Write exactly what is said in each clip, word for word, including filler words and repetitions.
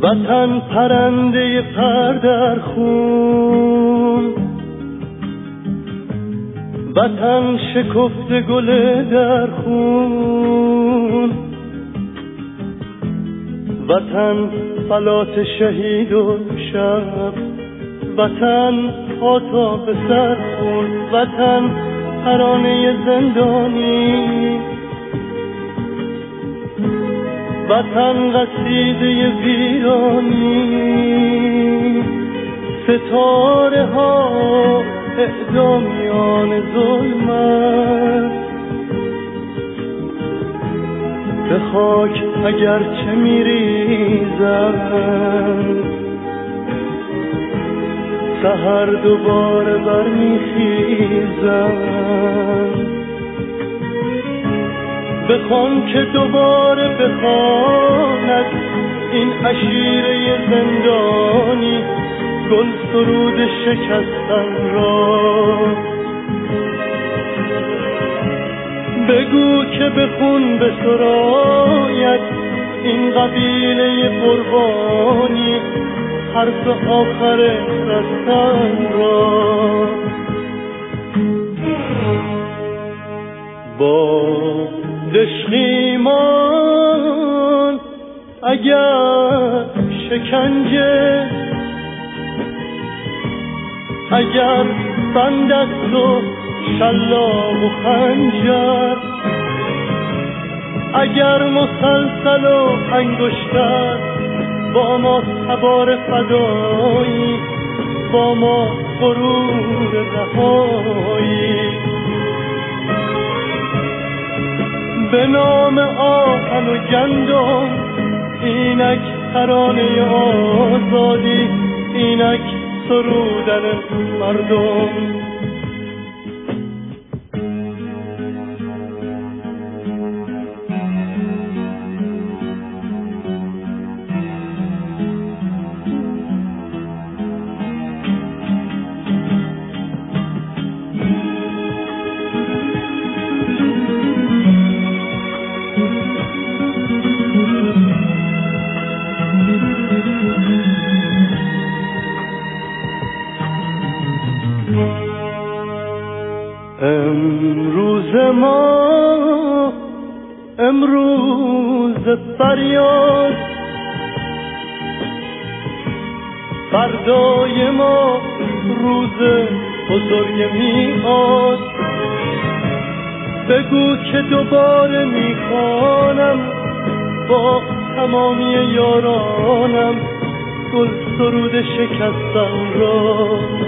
وطن پرنده پر در خون، وطن شکفته گل در خون، وطن فلات شهید و شب، وطن پا تا به سر خون، وطن ترانه زندانی، وطن قصیده ویرانی، ستاره ها اعدامیان ظلمت، به خاک اگرچه میریزند سحر دوباره برمیخیزند. بخوان که دوباره بخواند این عشیره زندانی گل سرود شکستن را. بگو که به خون بسراید این قبیله قربانی حرف آخر رستن را. با دشخیمان اگر شکنجه، اگر بند است و شلاق و خنجر، اگر مسلسل و انگشتر، با ما تبار فدایی، با ما غرور رهایی. به نام آهن و گندم اینک ترانه آزادی، اینک سرودن مردم. امروز ما امروز فریاد، فردای ما روز بزرگ میاد. بگو که دوباره میخوانم با تمامی یارانم گل سرود شکستن را.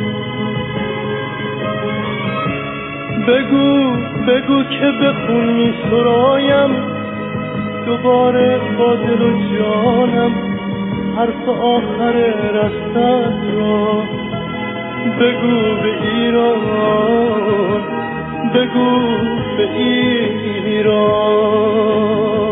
بگو بگو که به خون می سرایم دوباره با دل و جانم حرف آخر رستن را. بگو به ایران، بگو به ایران.